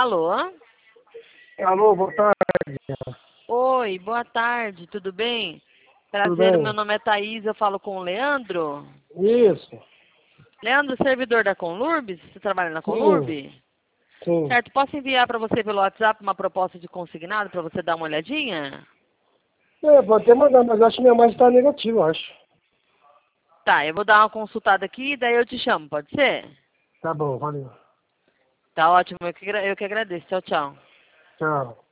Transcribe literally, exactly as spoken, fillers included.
Alô? Alô, boa tarde. Oi, boa tarde, tudo bem? Tudo Prazer, bem? meu nome é Thaís, eu falo com o Leandro. Isso. Leandro, servidor da Conlurbs? Você trabalha na Sim, Conlurb? sim. Certo, posso enviar para você pelo WhatsApp uma proposta de consignado para você dar uma olhadinha? É, pode até mandar, mas acho que minha imagem está negativa, eu acho. Tá, eu vou dar uma consultada aqui e daí eu te chamo, pode ser? Tá bom, valeu. Tá ótimo, eu que, agra- eu que agradeço. Tchau, tchau. Tchau.